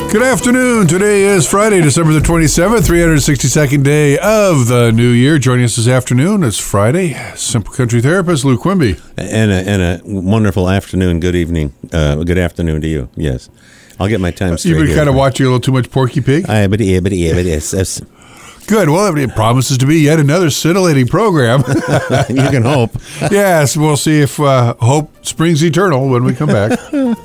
Good afternoon. Today is Friday, December the 27th, 362nd day of the new year. Joining us this afternoon, it's Friday, Simple Country Therapist Lou Quimby. And a wonderful afternoon, good evening, good afternoon to you, yes. I'll get my time straight. You've been kind of watching a little too much Porky Pig? But yes. Good. Well, it promises to be yet another scintillating program. You can hope. Yes, we'll see if hope springs eternal when we come back.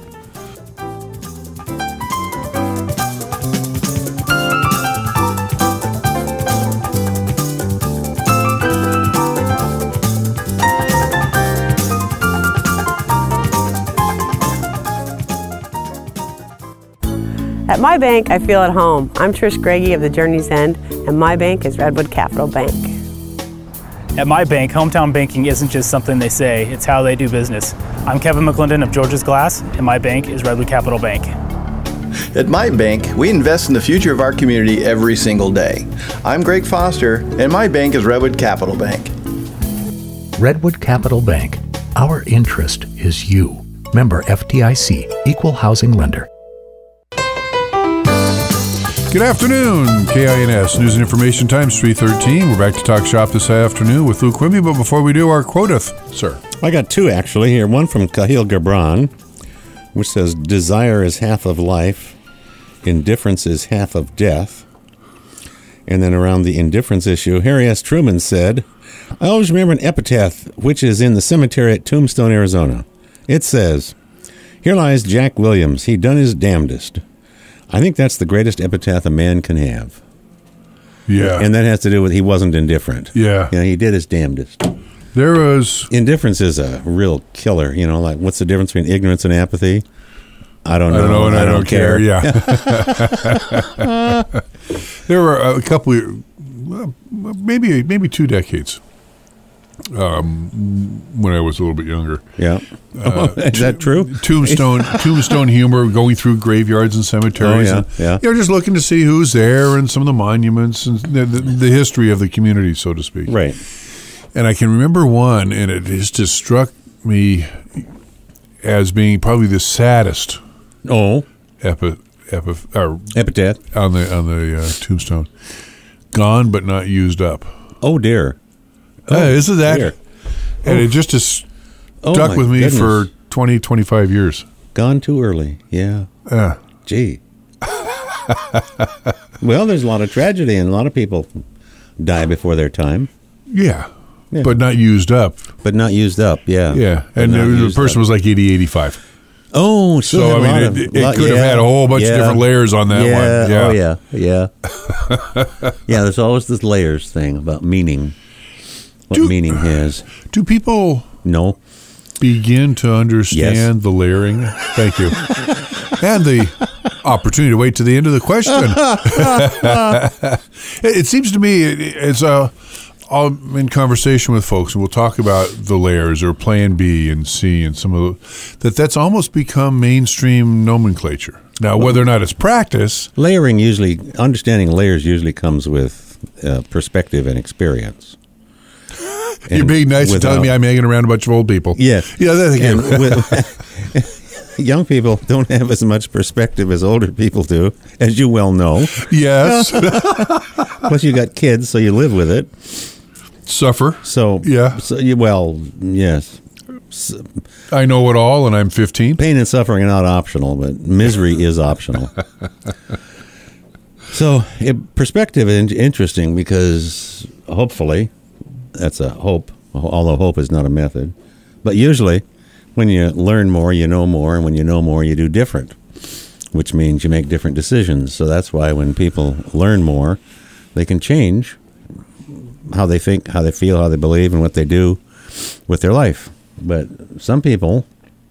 At my bank, I feel at home. I'm Trish Greggy of the Journey's End, and my bank is Redwood Capital Bank. At my bank, hometown banking isn't just something they say, it's how they do business. I'm Kevin McClendon of George's Glass, and my bank is Redwood Capital Bank. At my bank, we invest in the future of our community every single day. I'm Greg Foster, and my bank is Redwood Capital Bank. Redwood Capital Bank. Our interest is you. Member FDIC, Equal Housing Lender. Good afternoon, KINS News and Information Times 3:13. We're back to talk shop this afternoon with Lou Quimby, but before we do, our quoteth, sir. I got two actually here. One from Kahil Gibran, which says, desire is half of life, indifference is half of death. And then around the indifference issue, Harry S. Truman said, I always remember an epitaph which is in the cemetery at Tombstone, Arizona. It says, here lies Jack Williams, he done his damnedest. I think that's the greatest epitaph a man can have. Yeah. And that has to do with he wasn't indifferent. Yeah. You know, he did his damnedest. There was... Indifference is a real killer. You know, like what's the difference between ignorance and apathy? I don't know. And I don't care. Yeah. There were a couple, maybe 2 decades when I was a little bit younger. Yeah. Is that true? Tombstone humor, going through graveyards and cemeteries. Oh, yeah, and, yeah. You know, just looking to see who's there and some of the monuments and the history of the community, so to speak. Right. And I can remember one, and it just struck me as being probably the saddest epitaph Epitaph on the tombstone. Gone but not used up. Oh, dear. Isn't that? Dear. And it just has stuck with me for 20, 25 years. Gone too early. Yeah. Gee. Well, there's a lot of tragedy, and a lot of people die before their time. Yeah. But not used up. But not used up, yeah. Yeah. And the person was like 80, 85. Oh, so I mean, it could have had a whole bunch of different layers on that one. Yeah. Oh, yeah. Yeah, there's always this layers thing about meaning. What meaning has. Do people begin to understand the layering? Thank you. And the opportunity to wait to the end of the question. It seems to me it's I'm in conversation with folks, and we'll talk about the layers or plan B and C and some of that's almost become mainstream nomenclature. Now, whether or not it's practice. Understanding layers usually comes with perspective and experience. You're being nice and telling me I'm hanging around a bunch of old people. Yes. Yeah, that's again. Young people don't have as much perspective as older people do, as you well know. Yes. Plus, you got kids, so you live with it. Suffer. So, yeah. Yes. I know it all, and I'm 15. Pain and suffering are not optional, but misery is optional. So, perspective is interesting because hopefully, that's a hope, although hope is not a method. But usually, when you learn more, you know more, and when you know more, you do different, which means you make different decisions. So that's why when people learn more, they can change how they think, how they feel, how they believe, and what they do with their life. But some people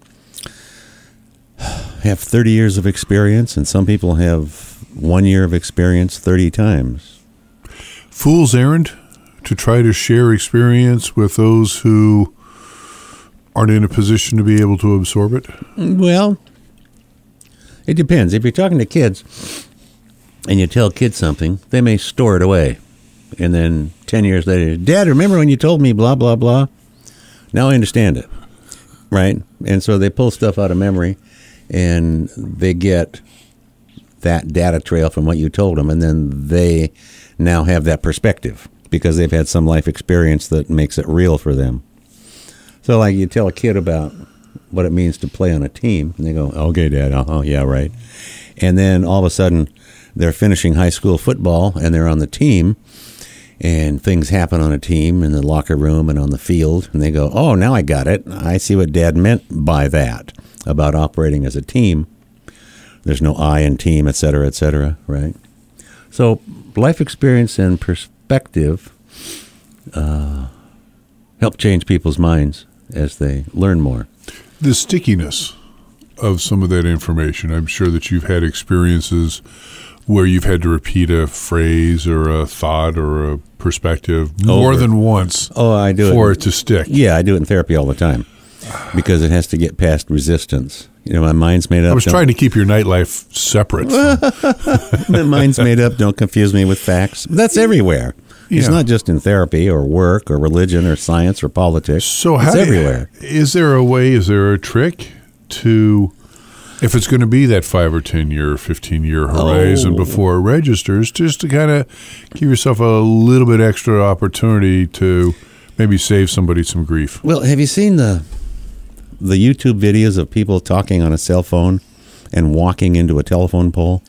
have 30 years of experience, and some people have 1 year of experience 30 times. Fool's errand to try to share experience with those who aren't in a position to be able to absorb it? Well, it depends. If you're talking to kids and you tell kids something, they may store it away. And then 10 years later, Dad, remember when you told me blah, blah, blah? Now I understand it, right? And so they pull stuff out of memory, and they get that data trail from what you told them, and then they now have that perspective because they've had some life experience that makes it real for them. So like you tell a kid about what it means to play on a team, and they go, okay, Dad, yeah, right. And then all of a sudden they're finishing high school football and they're on the team, and things happen on a team in the locker room and on the field, and they go, oh, now I got it. I see what Dad meant by that, about operating as a team. There's no I in team, et cetera, right? So life experience and perspective help change people's minds as they learn more. The stickiness of some of that information. I'm sure that you've had experiences where you've had to repeat a phrase or a thought or a perspective more than once I do for it to stick. Yeah, I do it in therapy all the time because it has to get past resistance. You know, my mind's made up. I was trying to keep your nightlife separate. My mind's made up. Don't confuse me with facts. That's everywhere. It's not just in therapy or work or religion or science or politics. So it's everywhere. Is there a trick to, if it's going to be that 5 or 10 year, 15 year horizon before it registers, just to kind of give yourself a little bit extra opportunity to maybe save somebody some grief? Well, have you seen the YouTube videos of people talking on a cell phone and walking into a telephone pole?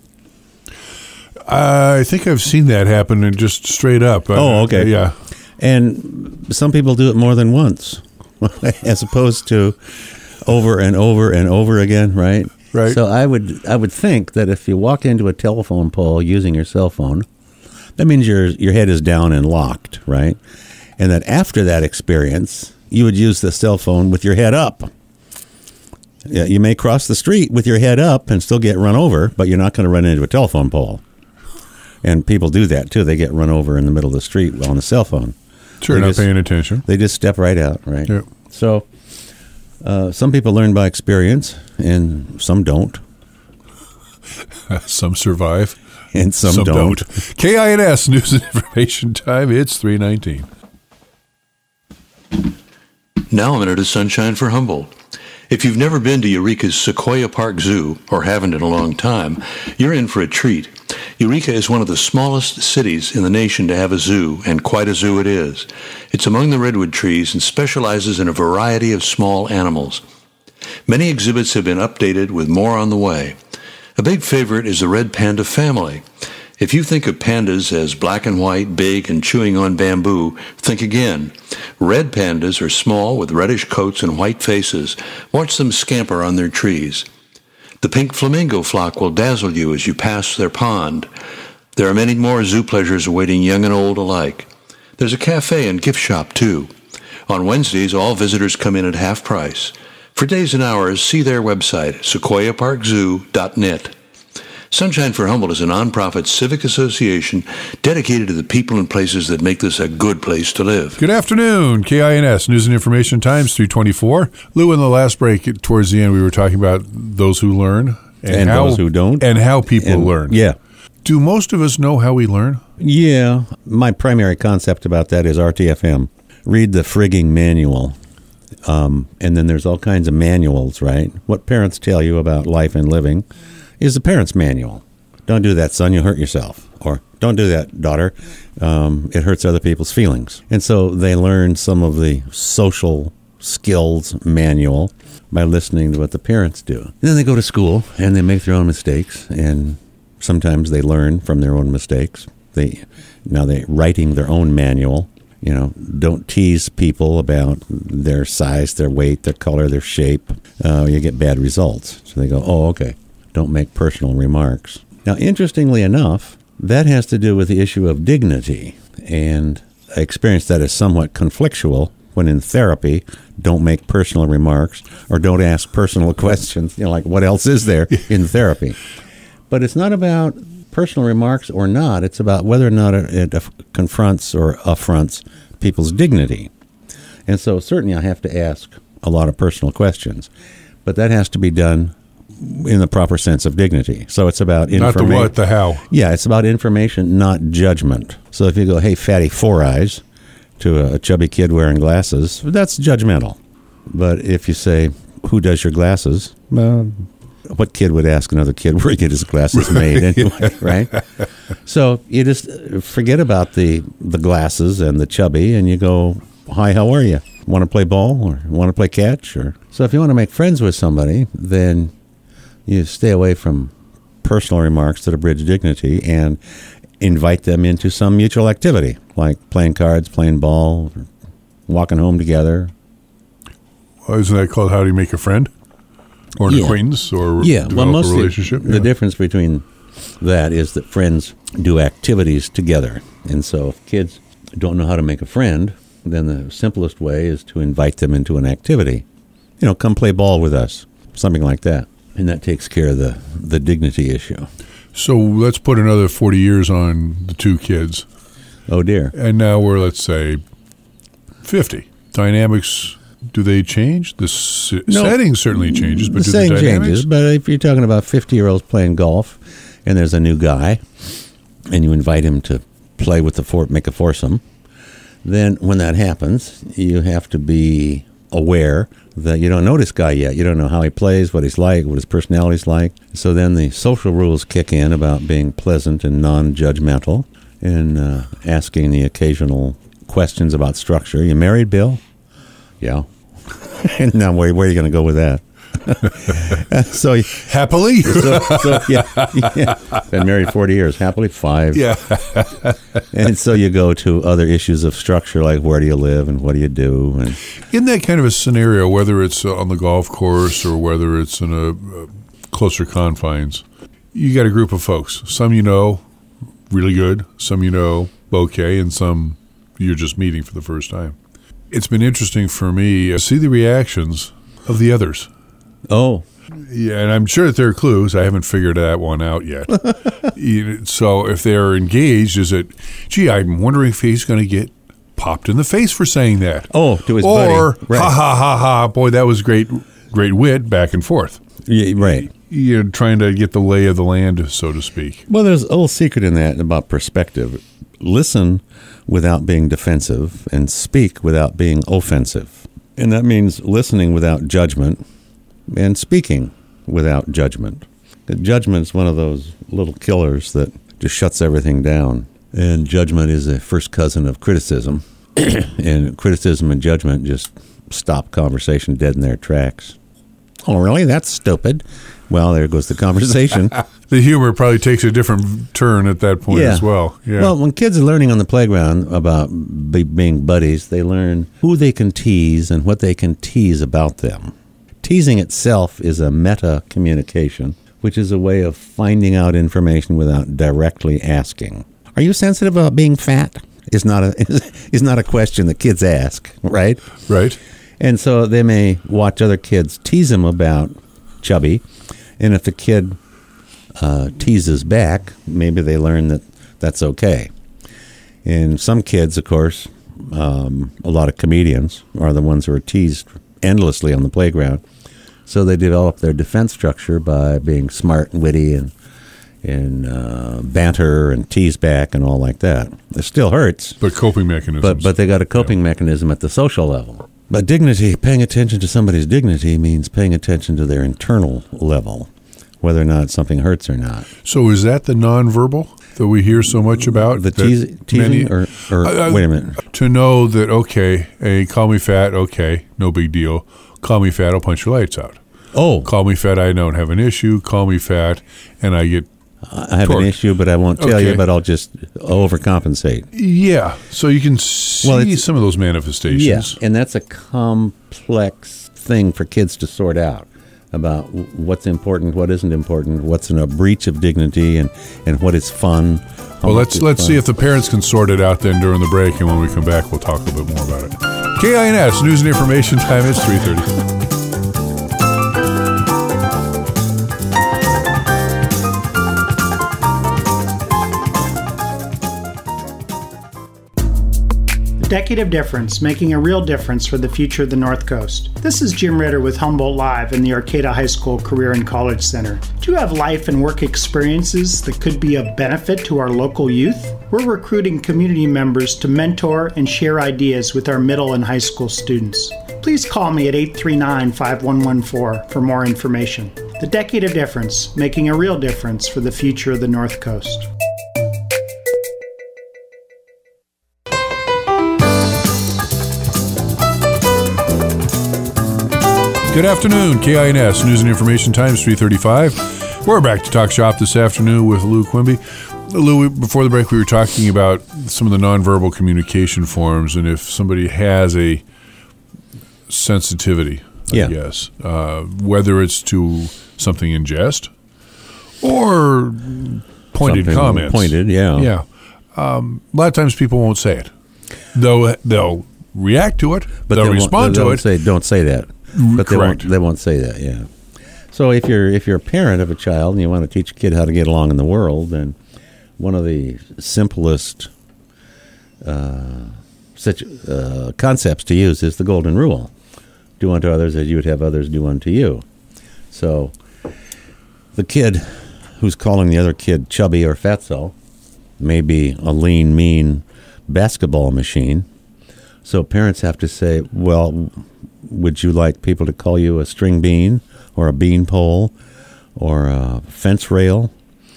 I think I've seen that happen, and just straight up. Okay. Yeah. And some people do it more than once, as opposed to over and over and over again, right? Right. So I would think that if you walked into a telephone pole using your cell phone, that means your head is down and locked, right? And that after that experience, you would use the cell phone with your head up. Yeah, you may cross the street with your head up and still get run over, but you're not going to run into a telephone pole. And people do that, too. They get run over in the middle of the street on a cell phone. Sure, not paying attention. They just step right out, right? Yep. So some people learn by experience, and some don't. Some survive. And some don't. KINS News and Information Time. It's 3:19. Now a minute of sunshine for Humboldt. If you've never been to Eureka's Sequoia Park Zoo, or haven't in a long time, you're in for a treat. Eureka is one of the smallest cities in the nation to have a zoo, and quite a zoo it is. It's among the redwood trees and specializes in a variety of small animals. Many exhibits have been updated with more on the way. A big favorite is the red panda family. If you think of pandas as black and white, big, and chewing on bamboo, think again. Red pandas are small with reddish coats and white faces. Watch them scamper on their trees. The pink flamingo flock will dazzle you as you pass their pond. There are many more zoo pleasures awaiting young and old alike. There's a cafe and gift shop, too. On Wednesdays, all visitors come in at half price. For days and hours, see their website, sequoiaparkzoo.net. Sunshine for Humboldt is a nonprofit civic association dedicated to the people and places that make this a good place to live. Good afternoon. KINS News and Information Times, 3:24. Lou, in the last break, towards the end, we were talking about those who learn and how, those who don't. And how people learn. Yeah. Do most of us know how we learn? Yeah. My primary concept about that is RTFM. Read the frigging manual. And then there's all kinds of manuals, right? What parents tell you about life and living is the parent's manual. Don't do that, son, you'll hurt yourself. Or don't do that, daughter, it hurts other people's feelings. And so they learn some of the social skills manual by listening to what the parents do. And then they go to school and they make their own mistakes, and sometimes they learn from their own mistakes. Now they're writing their own manual. You know, don't tease people about their size, their weight, their color, their shape. You get bad results. So they go, oh, okay. Don't make personal remarks. Now, interestingly enough, that has to do with the issue of dignity. And I experienced that as somewhat conflictual when in therapy, don't make personal remarks or don't ask personal questions. You know, like what else is there in therapy? But it's not about personal remarks or not. It's about whether or not it confronts or affronts people's dignity. And so certainly I have to ask a lot of personal questions. But that has to be done in the proper sense of dignity. So it's about information. Not the what, the how. Yeah, it's about information, not judgment. So if you go, hey, fatty four eyes, to a chubby kid wearing glasses, that's judgmental. But if you say, who does your glasses? Well, what kid would ask another kid where he get his glasses made anyway, right? So you just forget about the glasses and the chubby, and you go, hi, how are you? Want to play ball or want to play catch? Or so if you want to make friends with somebody, then you stay away from personal remarks that abridge dignity and invite them into some mutual activity, like playing cards, playing ball, or walking home together. Well, isn't that called how do you make a friend? Or an acquaintance? Or develop a relationship? The difference between that is that friends do activities together. And so if kids don't know how to make a friend, then the simplest way is to invite them into an activity. Come play ball with us, something like that. And that takes care of the dignity issue. So let's put another 40 years on the two kids. Oh, dear. And now we're, let's say, 50. Dynamics, do they change? The setting certainly changes, but do the setting dynamics? changes, but if you're talking about 50-year-olds playing golf and there's a new guy and you invite him to play with make a foursome, then when that happens, you have to be aware that you don't know this guy yet. You don't know how he plays, what he's like, what his personality's like. So then the social rules kick in about being pleasant and non-judgmental and asking the occasional questions about structure. You married, Bill? Yeah. And now where are you going to go with that? So happily? Yeah. Been married 40 years. Happily 5. Yeah. And so you go to other issues of structure, like where do you live and what do you do? And in that kind of a scenario, whether it's on the golf course or whether it's in a closer confines, you got a group of folks. Some really good, some okay, and some you're just meeting for the first time. It's been interesting for me to see the reactions of the others. Oh. Yeah, and I'm sure that there are clues. I haven't figured that one out yet. So if they're engaged, is it, gee, I'm wondering if he's going to get popped in the face for saying that. Oh, to his buddy. Or, right. Ha, ha, ha, ha, boy, that was great wit, back and forth. Yeah, right. You're trying to get the lay of the land, so to speak. Well, there's a little secret in that about perspective. Listen without being defensive and speak without being offensive. And that means listening without judgment and speaking without judgment. Judgment's one of those little killers that just shuts everything down. And judgment is a first cousin of criticism. And criticism and judgment just stop conversation dead in their tracks. Oh, really? That's stupid. Well, there goes the conversation. The humor probably takes a different turn at that point as well. Yeah. Well, when kids are learning on the playground about being buddies, they learn who they can tease and what they can tease about them. Teasing itself is a meta-communication, which is a way of finding out information without directly asking. Are you sensitive about being fat? Is not a question that kids ask, right? Right. And so they may watch other kids tease them about chubby, and if the kid teases back, maybe they learn that that's okay. And some kids, of course, a lot of comedians are the ones who are teased endlessly on the playground. So they develop their defense structure by being smart and witty and banter and tease back and all like that. It still hurts. But coping mechanisms. But they got a coping mechanism at the social level. But dignity, paying attention to somebody's dignity means paying attention to their internal level, whether or not something hurts or not. So is that the nonverbal that we hear so much about? The teasing or wait a minute. To know that, okay, hey, call me fat, okay, no big deal. Call me fat, I'll punch your lights out. Oh. Call me fat, I don't have an issue. Call me fat, and I get I have an issue, but I won't tell you, but I'll just overcompensate. Yeah, so you can see some of those manifestations. Yeah, and that's a complex thing for kids to sort out about what's important, what isn't important, what's in a breach of dignity, and what is fun. Well, let's see if the parents can sort it out then during the break, and when we come back, we'll talk a little bit more about it. KINS, News and Information Time is 3:30. Decade of Difference, making a real difference for the future of the North Coast. This is Jim Ritter with Humboldt Live in the Arcata High School Career and College Center. Do you have life and work experiences that could be of benefit to our local youth? We're recruiting community members to mentor and share ideas with our middle and high school students. Please call me at 839-5114 for more information. The Decade of Difference, making a real difference for the future of the North Coast. Good afternoon, KINS News and Information Times 3:35. We're back to talk shop this afternoon with Lou Quimby. Lou, before the break, we were talking about some of the nonverbal communication forms, and if somebody has a sensitivity, I guess, whether it's to something in jest or pointed Something comments. Pointed, yeah. Yeah. A lot of times people won't say it. They'll react to it, but they'll respond to it. Don't say that. But Correct. They won't say that, yeah. So if you're a parent of a child and you want to teach a kid how to get along in the world, then one of the simplest concepts to use is the golden rule. Do unto others as you would have others do unto you. So the kid who's calling the other kid chubby or fatso may be a lean, mean basketball machine. So parents have to say, well, would you like people to call you a string bean or a bean pole or a fence rail?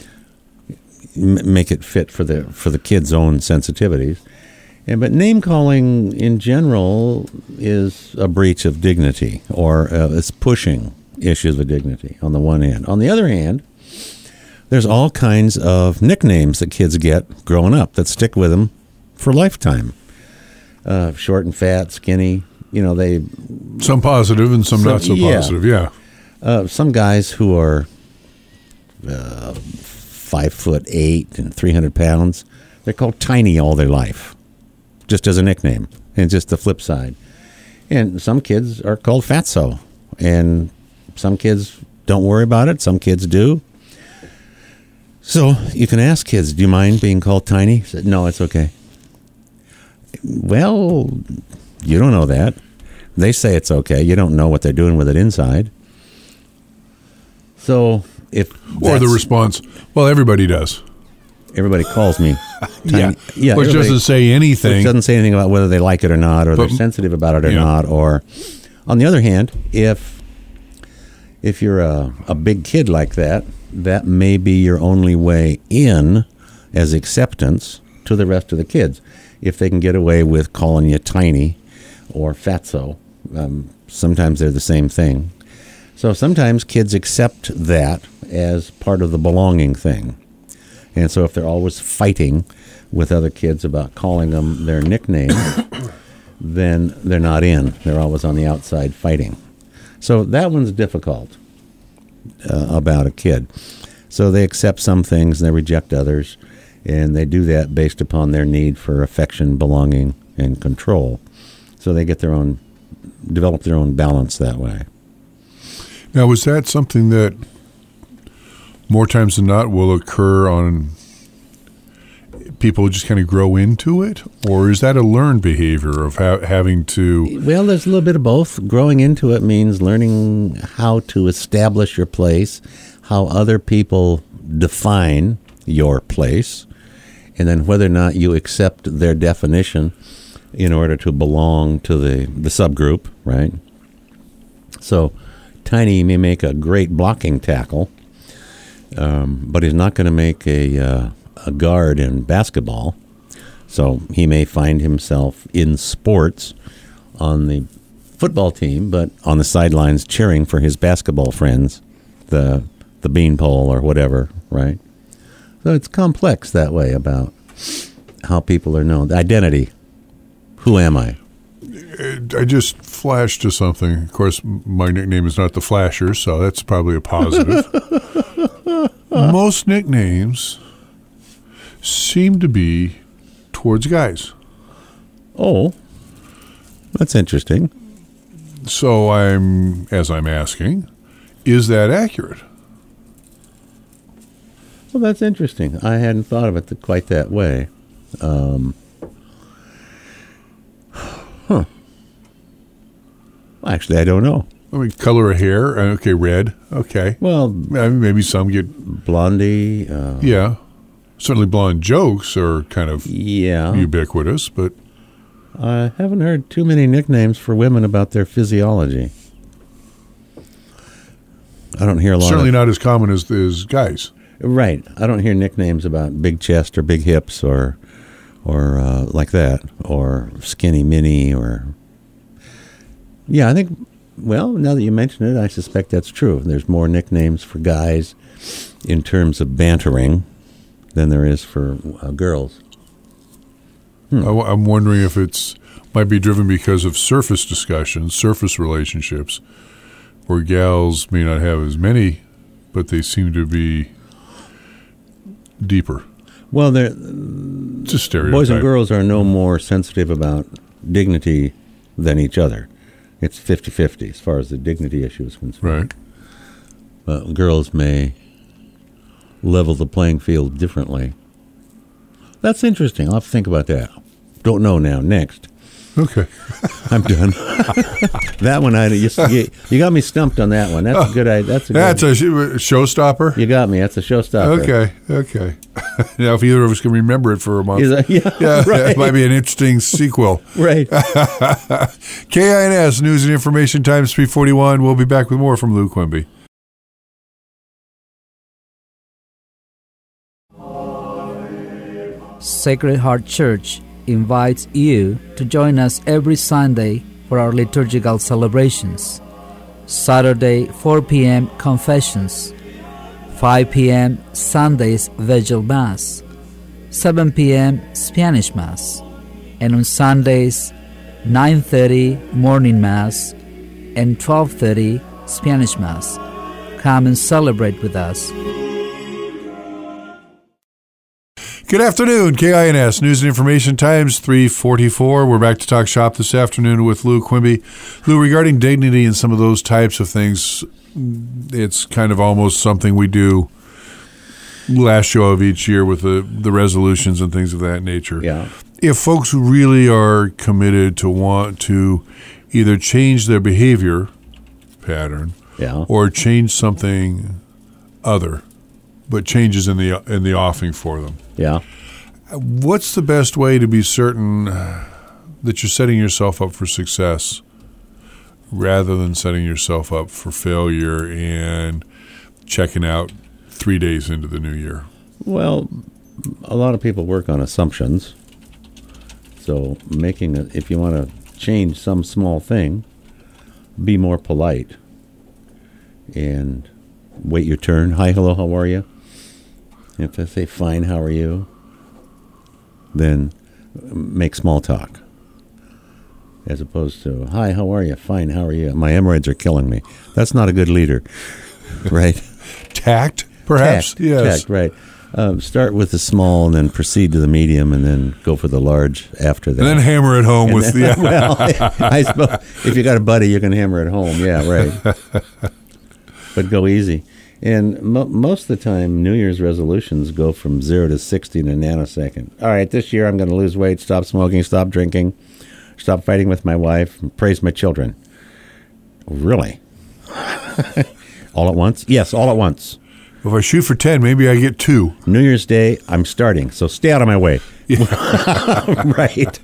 Make it fit for the kid's own sensitivities. But name calling in general is a breach of dignity, or it's pushing issues of dignity on the one hand. On the other hand, there's all kinds of nicknames that kids get growing up that stick with them for a lifetime. Short and fat, skinny. Some positive and some not so positive, yeah. Some guys who are 5'8" and 300 pounds, they're called tiny all their life, just as a nickname, and just the flip side. And some kids are called fatso, and some kids don't worry about it, some kids do. So you can ask kids, do you mind being called tiny? Say, no, it's okay. Well, you don't know that. They say it's okay. You don't know what they're doing with it inside. So or the response, well, everybody does. Everybody calls me tiny. Which doesn't say anything. Which doesn't say anything about whether they like it or not, or they're sensitive about it or not. Or, on the other hand, if you're a big kid like that, that may be your only way in as acceptance to the rest of the kids. If they can get away with calling you tiny or fatso, sometimes they're the same thing. So sometimes kids accept that as part of the belonging thing. And so if they're always fighting with other kids about calling them their nickname, then they're not in. They're always on the outside fighting. So that one's difficult about a kid. So they accept some things and they reject others. And they do that based upon their need for affection, belonging, and control. So they develop their own balance that way. Now, was that something that more times than not will occur on people just kind of grow into it? Or is that a learned behavior of having to... Well, there's a little bit of both. Growing into it means learning how to establish your place, how other people define your place, and then whether or not you accept their definition in order to belong to the subgroup, right? So Tiny may make a great blocking tackle, but he's not going to make a guard in basketball. So he may find himself in sports on the football team, but on the sidelines cheering for his basketball friends, the beanpole or whatever, right? So it's complex that way about how people are known. Identity. Who am I? I just flashed to something. Of course, my nickname is not the Flasher, so that's probably a positive. Most nicknames seem to be towards guys. Oh, that's interesting. So I'm asking, is that accurate? Well, that's interesting. I hadn't thought of it quite that way. Actually, I don't know. I mean, color of hair. Okay, red. Okay. Well, maybe some get blondie. Yeah, certainly blonde jokes are kind of ubiquitous, but I haven't heard too many nicknames for women about their physiology. I don't hear a lot. Certainly not as common as guys. Right. I don't hear nicknames about big chest or big hips or like that, or skinny mini, or... Yeah, I think, well, now that you mention it, I suspect that's true. There's more nicknames for guys in terms of bantering than there is for girls. I'm wondering if it's might be driven because of surface discussions, surface relationships, where gals may not have as many, but they seem to be deeper. Well, it's a stereotype. Boys and girls are no more sensitive about dignity than each other. It's 50-50 as far as the dignity issue is concerned. Right. Girls may level the playing field differently. That's interesting. I'll have to think about that. Don't know now. Next. Okay. I'm done. That one, you got me stumped on that one. That's a good idea. That's a showstopper? You got me. That's a showstopper. Okay. Now, if either of us can remember it for a month, right. It might be an interesting sequel. Right. KINS News and Information Times 341. We'll be back with more from Lou Quimby. Sacred Heart Church invites you to join us every Sunday for our liturgical celebrations. Saturday, 4 p.m. Confessions, 5 p.m. Sunday's Vigil Mass, 7 p.m. Spanish Mass, and on Sundays, 9:30 Morning Mass and 12:30 Spanish Mass. Come and celebrate with us. Good afternoon, KINS News and Information Times 344. We're back to talk shop this afternoon with Lou Quimby. Lou, regarding dignity and some of those types of things, it's kind of almost something we do last show of each year with the resolutions and things of that nature. Yeah. If folks really are committed to want to either change their behavior pattern or change something other, but changes in the offing for them. Yeah. What's the best way to be certain that you're setting yourself up for success rather than setting yourself up for failure and checking out 3 days into the new year? Well, a lot of people work on assumptions. So if you want to change some small thing, be more polite and wait your turn. Hi, hello, how are you? If I say, fine, how are you? Then make small talk. As opposed to, hi, how are you? Fine, how are you? My hemorrhoids are killing me. That's not a good leader, right? Tact, perhaps? Yes. Tact, right. Start with the small and then proceed to the medium and then go for the large after that. And then hammer it home with the... Well, I suppose if you got a buddy, you can hammer it home. Yeah, right. But go easy. And most of the time, New Year's resolutions go from 0 to 60 in a nanosecond. All right, this year I'm going to lose weight, stop smoking, stop drinking, stop fighting with my wife, and praise my children. Really? All at once? Yes, all at once. If I shoot for 10, maybe I get 2. New Year's Day, I'm starting, so stay out of my way. Yeah. Right.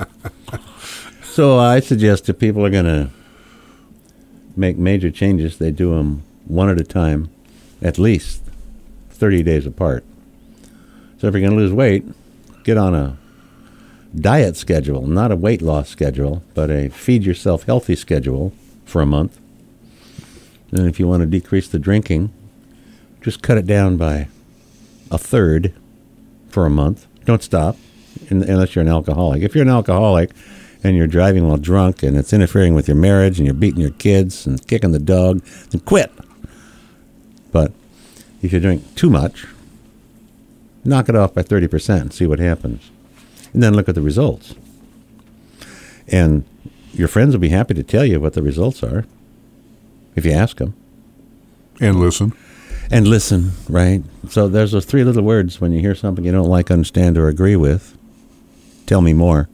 So I suggest if people are going to make major changes, they do them one at a time, at least 30 days apart. So if you're going to lose weight, get on a diet schedule, not a weight loss schedule, but a feed yourself healthy schedule for a month. And if you want to decrease the drinking, just cut it down by a third for a month. Don't stop unless you're an alcoholic. If you're an alcoholic and you're driving while drunk and it's interfering with your marriage and you're beating your kids and kicking the dog, then quit. But if you drink too much, knock it off by 30% and see what happens. And then look at the results. And your friends will be happy to tell you what the results are if you ask them. And listen. And listen, right? So there's those 3 little words when you hear something you don't like, understand, or agree with. Tell me more.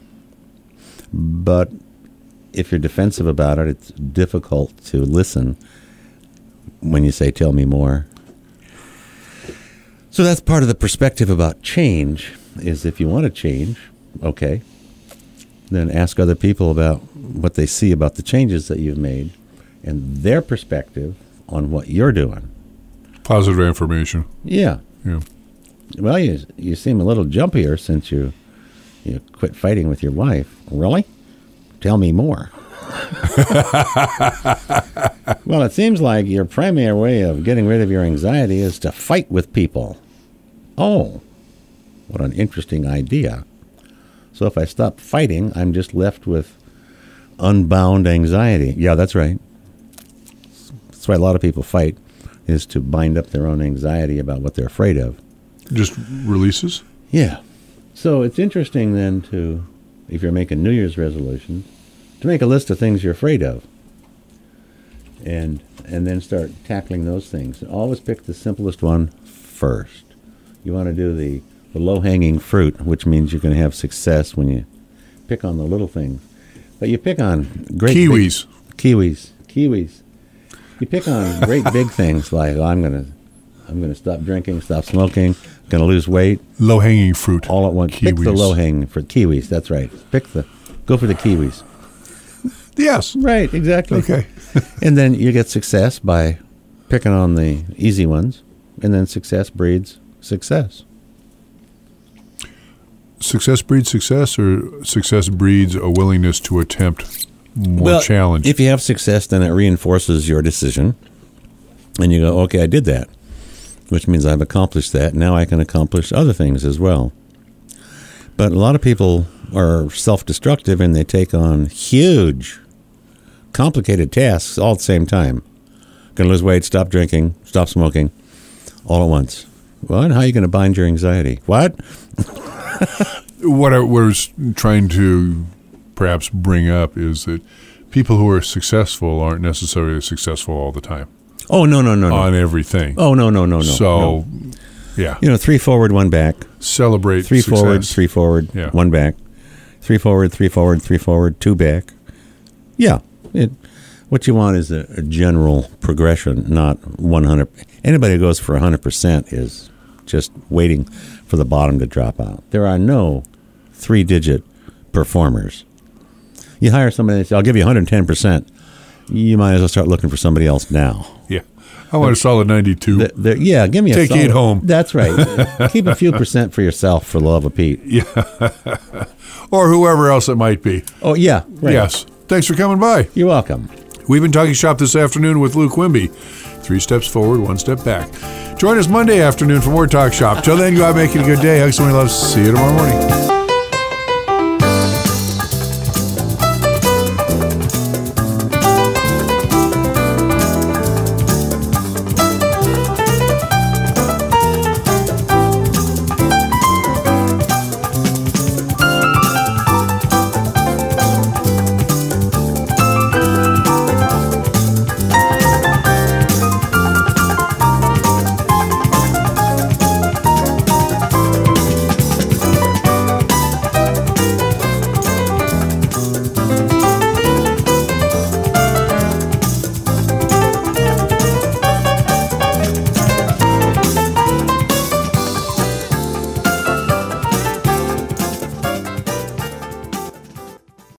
But if you're defensive about it, it's difficult to listen when you say, tell me more. So that's part of the perspective about change, is if you want to change, okay, then ask other people about what they see about the changes that you've made and their perspective on what you're doing. Positive affirmation. Yeah. Yeah. Well, you seem a little jumpier since you quit fighting with your wife. Really? Tell me more. Well, it seems like your primary way of getting rid of your anxiety is to fight with people. Oh, what an interesting idea. So if I stop fighting, I'm just left with unbound anxiety. Yeah, that's right. That's why a lot of people fight, is to bind up their own anxiety about what they're afraid of. Just releases? Yeah. So it's interesting then to, if you're making New Year's resolutions, to make a list of things you're afraid of. And then start tackling those things. Always pick the simplest one first. You want to do the low-hanging fruit, which means you're going to have success when you pick on the little things. But you pick on great Kiwis. Kiwis. You pick on great big things like, I'm going to stop drinking, stop smoking, going to lose weight. Low-hanging fruit. All at once. Kiwis. Pick the low-hanging fruit. Kiwis, that's right. Go for the kiwis. Yes. Right, exactly. Okay. And then you get success by picking on the easy ones, and then success breeds success. Success breeds success, or success breeds a willingness to attempt more challenge? If you have success, then it reinforces your decision, and you go, okay, I did that, which means I've accomplished that. Now I can accomplish other things as well. But a lot of people are self-destructive, and they take on huge, complicated tasks all at the same time. Going to lose weight, stop drinking, stop smoking, all at once. Well, and how are you going to bind your anxiety? What? What I was trying to perhaps bring up is that people who are successful aren't necessarily successful all the time. Oh, no. On everything. Oh, no. So, yeah. 3 forward, 1 back. Celebrate 3 success. forward, 3 forward, Yeah. 1 back. 3 forward, 3 forward, 3 forward, 2 back. Yeah. What you want is a general progression, not 100. Anybody who goes for 100% is just waiting for the bottom to drop out. There are no 3-digit performers. You hire somebody and say, I'll give you 110%. You might as well start looking for somebody else now. Yeah. I want a solid 92. Yeah, give me a Take solid. 8 home. That's right. Keep a few percent for yourself, for the love of Pete. Yeah. Or whoever else it might be. Oh, yeah. Right. Yes. Thanks for coming by. You're welcome. We've been talking shop this afternoon with Luke Wimby. 3 steps forward, 1 step back. Join us Monday afternoon for more Talk Shop. Till then, go out making a good day. Hugs, somebody loves. See you tomorrow morning.